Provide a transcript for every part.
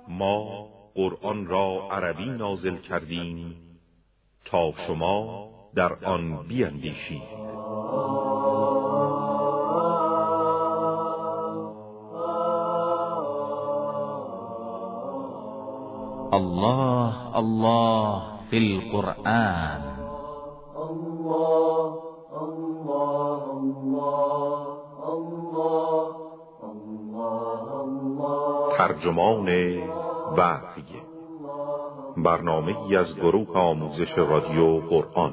ما قرآن را عربی نازل کردیم تا شما در آن بیندیشید. الله الله فی القرآن. الله الله الله الله الله. ترجمان وحی، برنامه‌ای از گروه آموزش رادیو قرآن.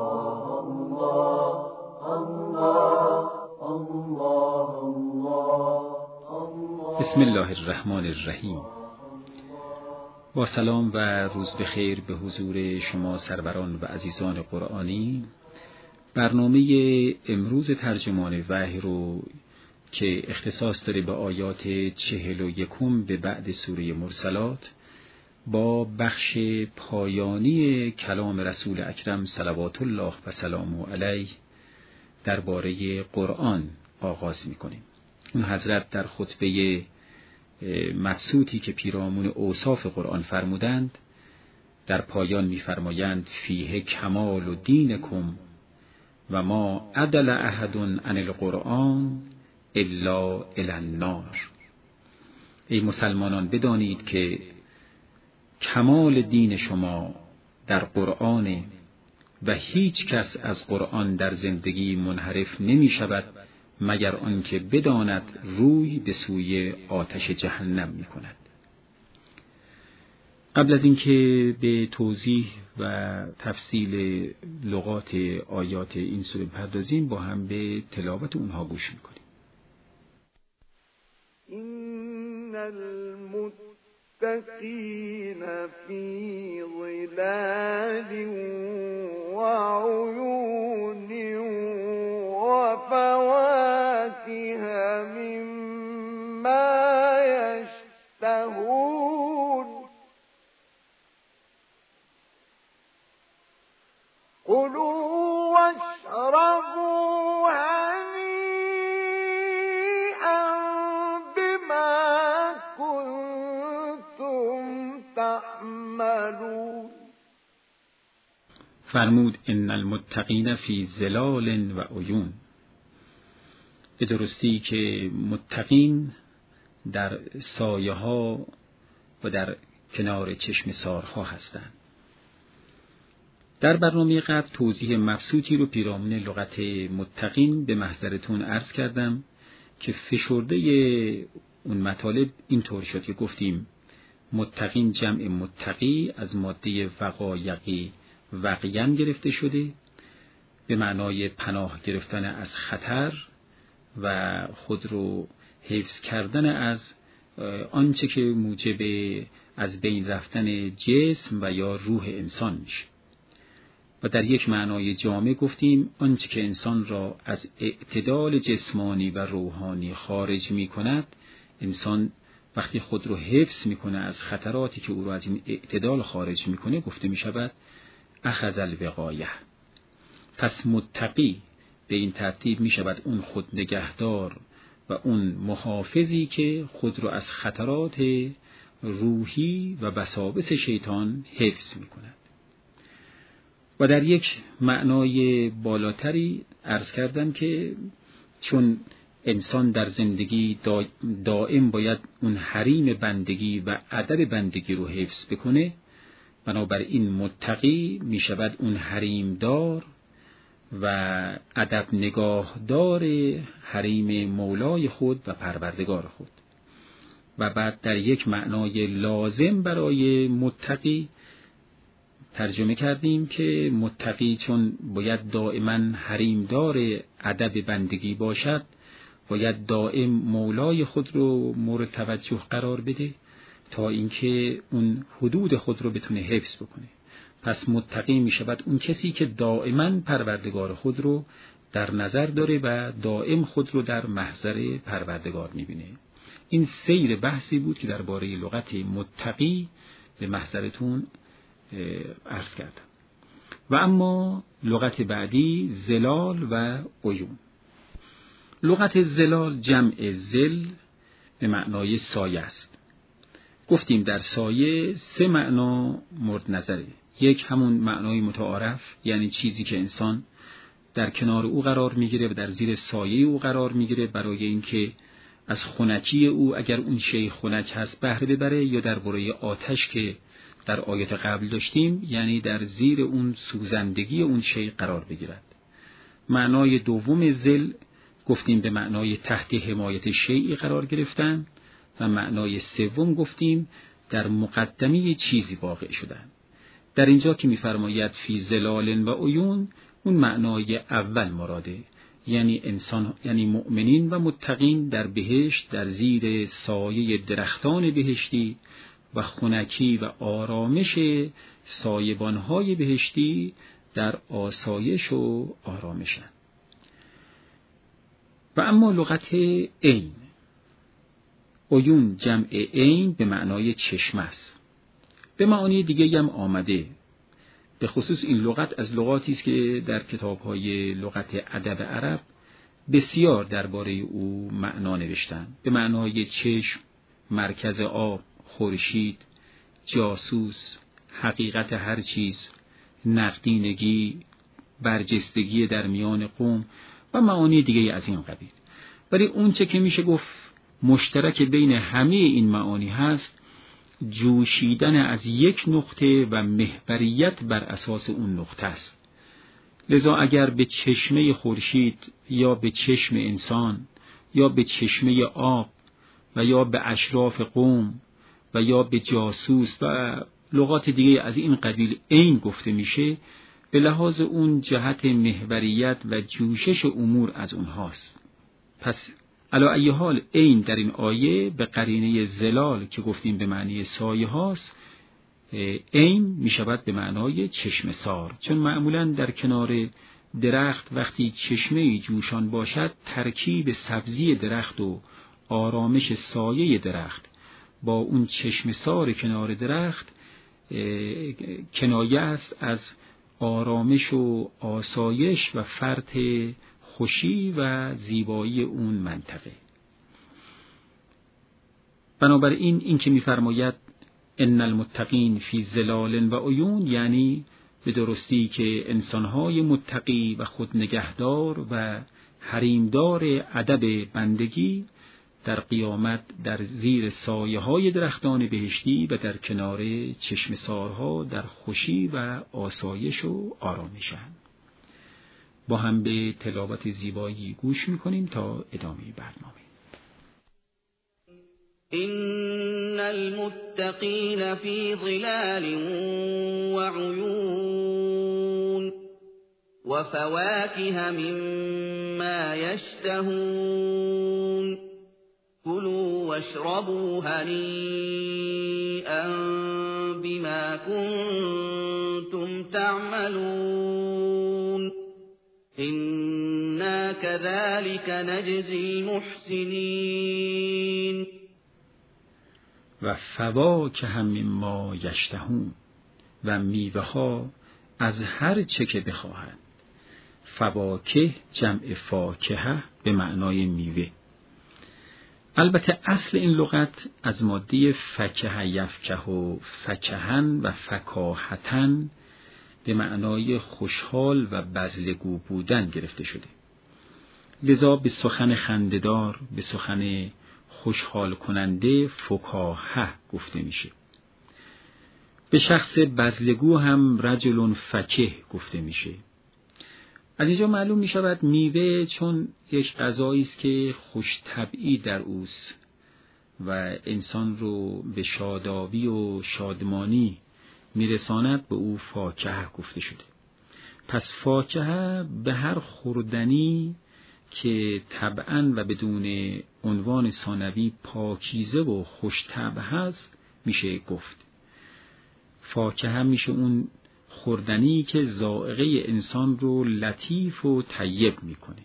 بسم الله الرحمن الرحیم. با سلام و روز بخیر به حضور شما سروران و عزیزان قرآنی. برنامه امروز ترجمان وحی رو که اختصاص داره به آیات 41 به بعد سوره مرسلات با بخش پایانی کلام رسول اکرم صلوات الله و سلامه علیه درباره قرآن آغاز می‌کنیم. اون حضرت در خطبه مبسوطی که پیرامون اوصاف قرآن فرمودند در پایان می‌فرمایند فیه کمال دینکم و ما عدل احد عن القرآن الا الی النار. ای مسلمانان بدانید که کمال دین شما در قرآن و هیچ کس از قرآن در زندگی منحرف نمی شود مگر آنکه بداند روی به سوی آتش جهنم می کند. قبل از اینکه به توضیح و تفصیل لغات آیات این سوره پردازیم با هم به تلاوت اونها گوش میکنیم. إن المتقين في ظلال وعيون وفواكه مما يشتهون كلوا واشربوا هنيئا بما كنتم تعملون. فرمود ان المتقین فی ظلال و عیون. به درستی که متقین در سایه ها و در کنار چشم سارها هستند. در برنامه قبل توضیح مبسوطی رو پیرامون لغت متقین به محضرتون عرض کردم که فشرده اون مطالب اینطور شد که گفتیم متقین جمع متقی از ماده وقایقی وقیان گرفته شده به معنای پناه گرفتن از خطر و خود رو حفظ کردن از آنچه که موجب از بین رفتن جسم و یا روح انسان میشه. و در یک معنای جامع گفتیم آنچه که انسان را از اعتدال جسمانی و روحانی خارج می کند، انسان وقتی خود رو حفظ می کنه از خطراتی که او را از این اعتدال خارج می کنه گفته می شود اخذ الوقایه. پس متقی به این ترتیب می شود اون خود نگهدار و اون محافظی که خود رو از خطرات روحی و وساوس شیطان حفظ می کند. و در یک معنای بالاتری عرض کردم که چون انسان در زندگی دائم باید اون حریم بندگی و ادب بندگی رو حفظ بکنه، بنابراین متقی می شود اون حریم دار و ادب نگاهدار حریم مولای خود و پروردگار خود. و بعد در یک معنای لازم برای متقی ترجمه کردیم که متقی چون باید دائما حریمدار ادب بندگی باشد، باید دائم مولای خود رو مورد توجه قرار بده تا اینکه اون حدود خود رو بتونه حفظ بکنه. پس متقی می شود اون کسی که دائما پروردگار خود رو در نظر داره و دائم خود رو در محضر پروردگار می بینه. این سیر بحثی بود که درباره لغت متقی به محضرتون عرض کردم. و اما لغت بعدی زلال و عیون. لغت زلال جمع زل به معنای سایه است. گفتیم در سایه 3 معنا مورد نظره. یک همون معنای متعارف، یعنی چیزی که انسان در کنار او قرار میگیره و در زیر سایه او قرار میگیره برای اینکه از خنکی او اگر اون شی خنک هست بهره ببره، یا درباره آتش که در آیات قبل داشتیم، یعنی در زیر اون سوزندگی اون شی قرار بگیرد. معنای دوم ظل گفتیم به معنای تحت حمایت شیئی قرار گرفتن، و معنای سوم گفتیم در مقدمه چیزی واقع شدن. در اینجا که می‌فرماید فی ظلال و عیون، اون معنای اول مراده، یعنی انسان، یعنی مؤمنین و متقین در بهشت در زیر سایه درختان بهشتی و خنکی و آرامش سایبان‌های بهشتی در آسایش و آرامشن. و اما لغت عین، عیون جمع عین به معنای چشم است. به معانی دیگه هم آمده. به خصوص این لغت از لغاتی است که در کتاب‌های لغت ادب عرب بسیار درباره او معنا نوشتن. به معنای چشم، مرکز آب، خورشید، جاسوس، حقیقت هر چیز، نقدینگی، برجستگی در میان قوم و معانی دیگه از این قبیل. ولی اون چه که میشه گفت مشترک بین همه این معانی هست، جوشیدن از یک نقطه و محوریت بر اساس اون نقطه است. لذا اگر به چشمه خورشید یا به چشم انسان یا به چشمه آب و یا به اشراف قوم و یا به جاسوس و لغات دیگه از این قبیل عین گفته میشه، به لحاظ اون جهت محوریت و جوشش امور از اونهاست. پس علی ای حال عین در این آیه به قرینه ظلال که گفتیم به معنی سایه هاست، عین می شود به معنای چشم سار، چون معمولا در کنار درخت وقتی چشمه جوشان باشد، ترکیب سبزی درخت و آرامش سایه درخت با اون چشم سار کنار درخت کنایه است از آرامش و آسایش و فرط خوشی و زیبایی اون منطقه. بنابراین این که می‌فرماید ان المتقین فی ظلال و عیون، یعنی به درستی که انسان‌های متقی و خودنگهدار و حریمدار ادب بندگی در قیامت در زیر سایه‌های درختان بهشتی و در کنار چشمسارها در خوشی و آسایش و آرامشند. با هم به تلاوت زیبایی گوش می‌کنیم تا ادامه برنامه. إن المتقين في ظلال وعيون وفواكه مما يشتهون كلوا واشربوا هنيئا بما كنتم تعملون إنا كذلك نجزي المحسنين و فواکه مما یشتهون، و میوه ها از هر چه که بخواهند. فواکه جمع فاکهه به معنای میوه. البته اصل این لغت از ماده فکه یفکه و فکهن و فکاهتن به معنای خوشحال و بذلگو بودن گرفته شده. لذا به سخن خنده‌دار، به سخن خوشحال کننده فکاهه گفته میشه. به شخص بذلگو هم رجل فکه گفته میشه. از اینجا معلوم میشود میوه چون یک غذایی است که خوش طبعی در اوست و انسان رو به شادابی و شادمانی میرساند، به او فاکهه گفته شده. پس فاکهه به هر خوردنی که طبعاً و بدون عنوان ثانوی پاکیزه و خوش طبع هست میشه گفت. فاکهه میشه اون خوردنی که ذائقه انسان رو لطیف و طیب میکنه.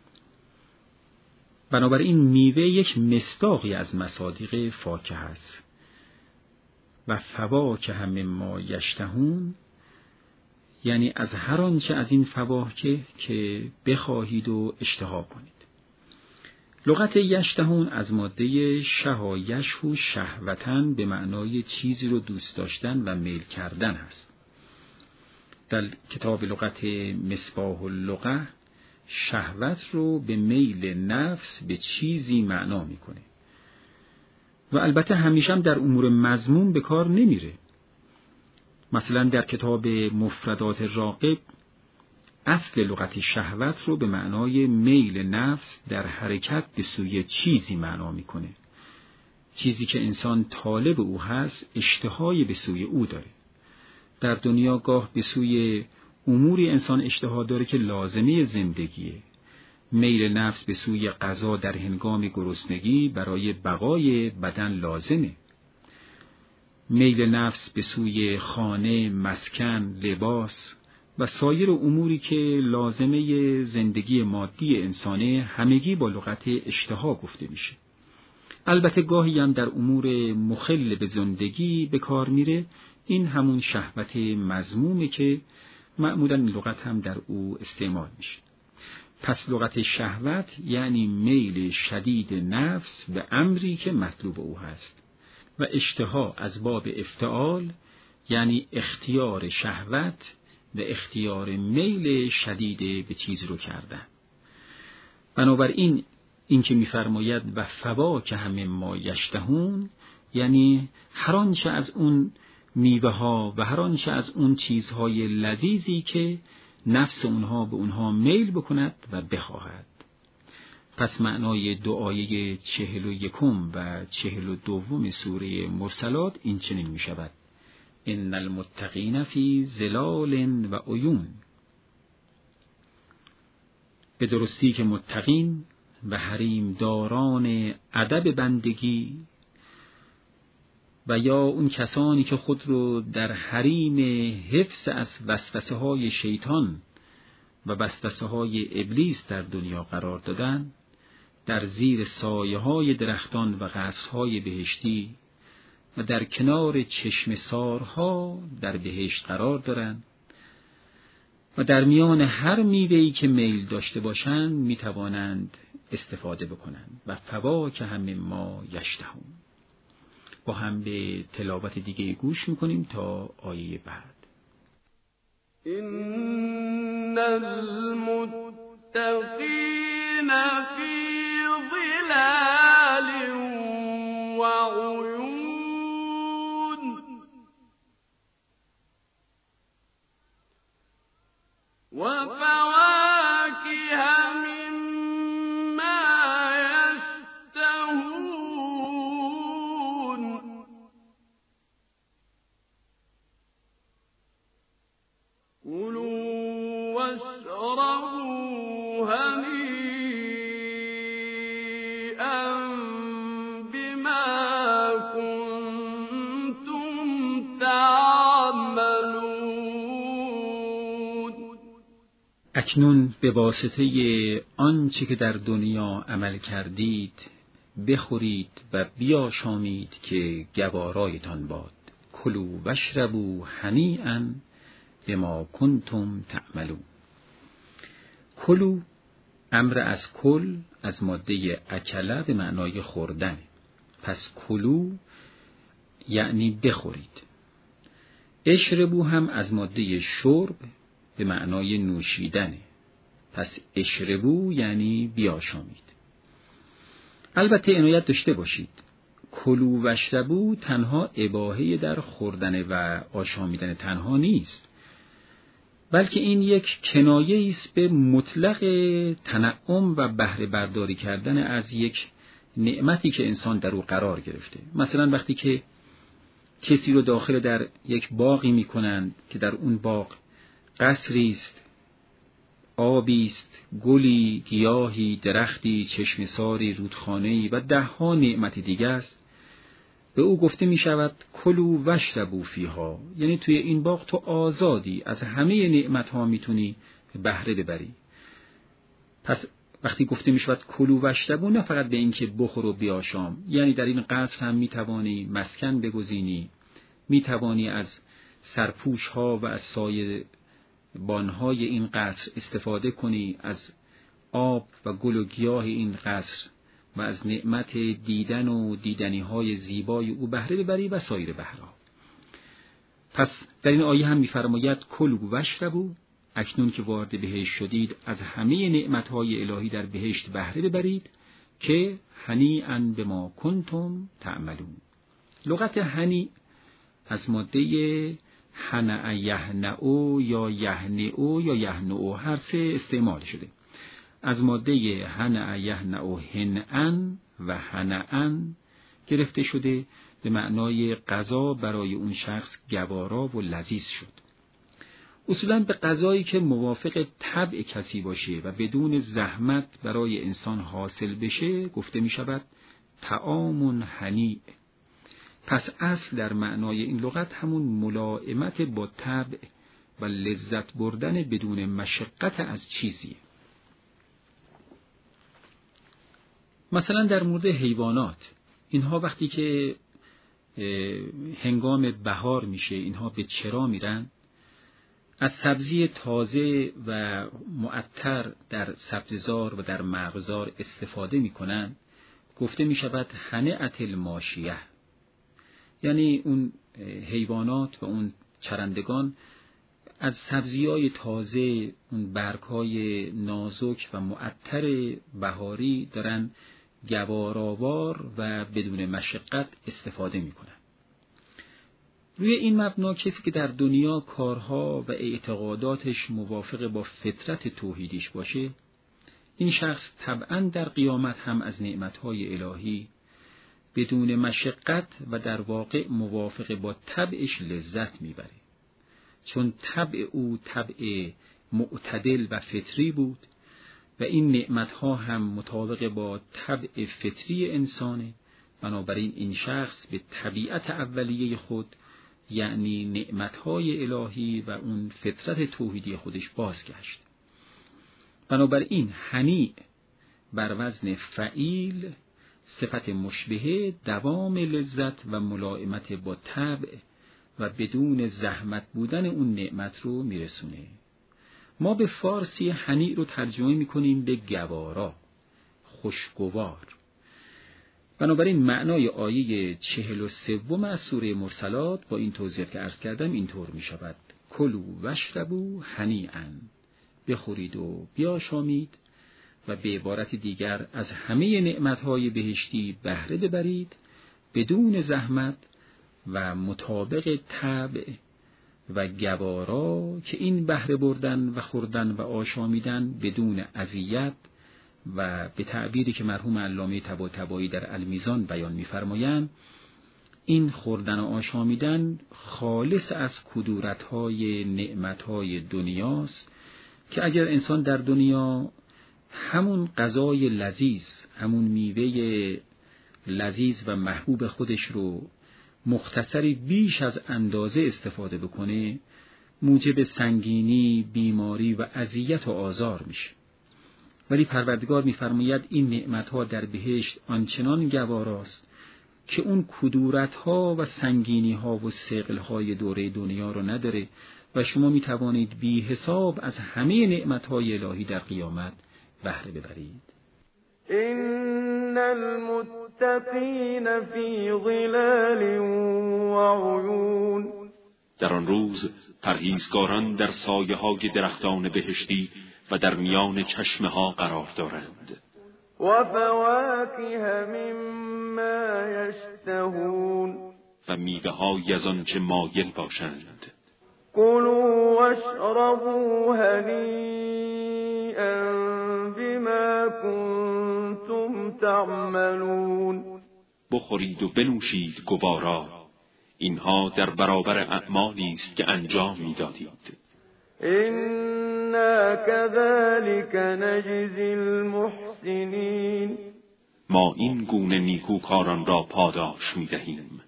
بنابراین میوه یک مصداقی از مصادیق فاکهه است. و فواکه مما یشتهون، یعنی از هر آنچه از این فواکه که بخواهید و اشتها کنید. لغت یشتهون از ماده شها یشهو شهوتن به معنای چیزی رو دوست داشتن و میل کردن هست. در کتاب لغت مصباح اللغة شهوت رو به میل نفس به چیزی معنا میکنه و البته همیشه هم در امور مذموم به کار نمیره. مثلا در کتاب مفردات راغب اصل لغت شهوت رو به معنای میل نفس در حرکت به سوی چیزی معنا میکنه، چیزی که انسان طالب او هست، اشتهای به سوی او داره. در دنیا گاه به سوی اموری انسان اشتها داره که لازمه زندگیه. میل نفس به سوی غذا در هنگام گرسنگی برای بقای بدن لازمه. میل نفس به سوی خانه، مسکن، لباس و سایر اموری که لازمه زندگی مادی انسانه همگی با لغت اشتها گفته میشه. البته گاهی هم در امور مخل به زندگی به کار میره. این همون شهوت مذمومه که معمولاً لغت هم در او استعمال میشه. پس لغت شهوت یعنی میل شدید نفس به امری که مطلوب او هست و اشتها از باب افتعال یعنی اختیار شهوت و اختیار میل شدید به چیز رو کردن. بنابراین این که می‌فرماید و فواکه هم ما یشتهون یعنی هر آنچه از اون میوه ها و هر آنچه از اون چیزهای لذیذی که نفس اونها به اونها میل بکند و بخواهد. پس معنای دعایه 41 و 42 سوره مرسلات این چنین می شود: ان المتقین فی ظلال و عیون. به درستی که متقین و حریم داران ادب بندگی و یا اون کسانی که خود رو در حریم حفظ از وسوسه های شیطان و وسوسه های ابلیس در دنیا قرار دادن، در زیر سایه های درختان و قصرهای بهشتی و در کنار چشم سارها در بهشت قرار دارند و در میان هر میوه‌ای که میل داشته باشند میتوانند استفاده بکنند. و فواکه هم ما یشتهون. با هم به تلاوت دیگه گوش میکنیم تا آیه بعد. ان المتقین فی ظلال و عیون و فواکه مما یشتهون کلوا واشربوا هنیئا بما کنتم تعملون. اکنون به واسطه آنچه که در دنیا عمل کردید بخورید و بیاشامید که گوارایتان باد. کلوا واشربوا هنیئا بما کنتم تعملون. کلو امر از کل از ماده اکله به معنای خوردن. پس کلو یعنی بخورید. اشربو هم از ماده شرب به معنای نوشیدن. پس اشربو یعنی بیاشامید. البته عنایت داشته باشید کلو و اشربو تنها اباحه در خوردن و آشامیدن تنها نیست، بلکه این یک کنایه است به مطلق تنعم و بهره برداری کردن از یک نعمتی که انسان در او قرار گرفته. مثلا وقتی که کسی رو داخل در یک باغی میکنند که در اون باغ قصری است، آبی است، گلی، گیاهی، درختی، چشمه‌ساری، رودخانه‌ای و ده‌ها نعمت دیگه است، به او گفته می شود کلوا واشربوا فیها، یعنی توی این باغ تو آزادی، از همه نعمت‌ها میتونی بهره ببری. پس وقتی گفته می شود کلوا واشربوا نه فقط به این که بخور و بیاشام، یعنی در این قصر هم میتوانی مسکن بگزینی، میتوانی از سرپوش‌ها و از سایه بانهای این قصر استفاده کنی، از آب و گل و گیاه این قصر و از نعمت دیدن و دیدنی‌های زیبای او بهره ببری و سایر بهرها. پس در این آیه هم می‌فرماید کلوا واشربوا، اکنون که وارد بهشت شدید از همه نعمت‌های الهی در بهشت بهره ببرید که هنیئا بما کنتم تعملون. لغت هنی از ماده هنأ یهنئ یا یهنئ یا یهنئ هر سه استعمال شده. از ماده هنأ یهنئ هنئا و هنئا گرفته شده، به معنای غذا برای اون شخص گوارا و لذیذ شد. اصولاً به غذایی که موافق طبع کسی باشه و بدون زحمت برای انسان حاصل بشه گفته می شود طعام هنیء. پس اصل در معنای این لغت همون ملائمت با طبع و لذت بردن بدون مشقت از چیزیه. مثلا در مورد حیوانات، اینها وقتی که هنگام بهار میشه اینها به چرا میرن، از سبزی تازه و معطر در سبززار و در مرغزار استفاده میکنن. گفته میشود هنئت الماشیه، یعنی اون حیوانات و اون چرندگان از سبزی‌های تازه، اون برگ‌های نازک و معطر بهاری دارن گوارآوار و بدون مشقت استفاده میکنن. روی این مبنا کسی که در دنیا کارها و اعتقاداتش موافق با فطرت توحیدیش باشه، این شخص طبعاً در قیامت هم از نعمتهای الهی بدون مشقت و در واقع موافق با طبعش لذت میبره، چون طبع او طبع معتدل و فطری بود و این نعمتها هم مطابق با طبع فطری انسانه. بنابراین این شخص به طبیعت اولیه خود، یعنی نعمتهای الهی و اون فطرت توحیدی خودش بازگشت. بنابراین هنیء بر وزن فعیل صفت مشبهه دوام لذت و ملائمت با طبع و بدون زحمت بودن اون نعمت رو میرسونه. ما به فارسی هنیء رو ترجمه میکنیم به گوارا، خوشگوار. بنابراین معنای آیه 43 از سوره مرسلات با این توضیح که عرض کردم اینطور می شود: کلوا واشربوا هنیئا، بخورید و بیاشامید و به عبارت دیگر از همه نعمتهای بهشتی بهره ببرید بدون زحمت و مطابق طبع و گوارا، که این بهره بردن و خوردن و آشامیدن بدون اذیت و به تعبیری که مرحوم علامه طباطبایی در المیزان بیان می‌فرمایند، این خوردن و آشامیدن خالص از کدورت‌های نعمت‌های دنیاست که اگر انسان در دنیا همون غذای لذیذ، همون میوه لذیذ و محبوب خودش رو مختصری بیش از اندازه استفاده بکنه، موجب سنگینی، بیماری و اذیت و آزار میشه. ولی پروردگار می‌فرماید این نعمت‌ها در بهشت آنچنان گواراست که اون کدورت‌ها و سنگینی‌ها و ثقل‌های دوره دنیا رو نداره و شما می‌توانید بی حساب از همه نعمت‌های الهی در قیامت بهره ببرید. إن المتقين في ظلال وعيون. در آن روز پرهیزگاران در سایه‌های درختان بهشتی و در میان چشمه‌ها قرار دارند. و فواکه مما یشتهون. و میوه‌هایی از آنچه مایل باشند. کلوا واشربوا هنیئا بما کنتم تعملون. بخورید و بنوشید گوارا، اینها در برابر اعمالی است که انجام می‌دادید. إنا كذلك نجزي المحسنين. ما این گونه نیکوکاران را پاداش می‌دهیم.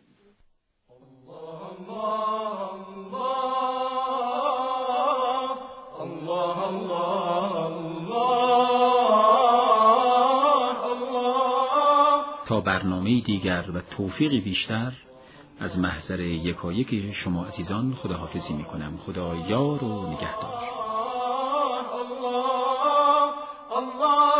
تا برنامه دیگر و توفیقی بیشتر از محضر یکایک شما عزیزان خداحافظی میکنم. خدا یار و نگهدار. الله